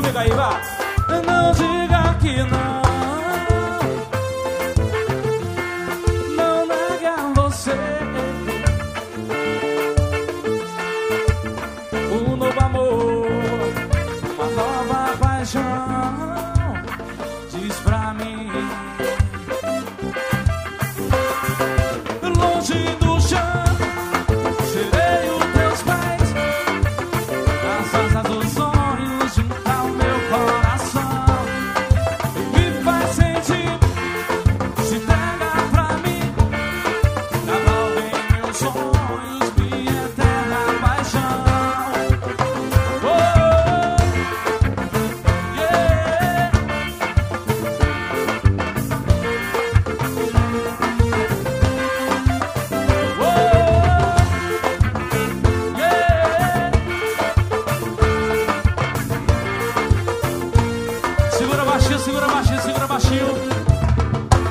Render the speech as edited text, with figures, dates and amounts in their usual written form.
comigo aí, vá. Não diga que não. Não nega você. Um novo amor, uma nova paixão. Diz pra mim. Longe do chão, serei os teus pés. As asas dos sonhos junto ao meu coração. Me faz sentir, se entrega pra mim. Cavalga em meus sonhos, minha eterna paixão. Oh, yeah. Segura baixinho, segura baixinho, segura baixinho.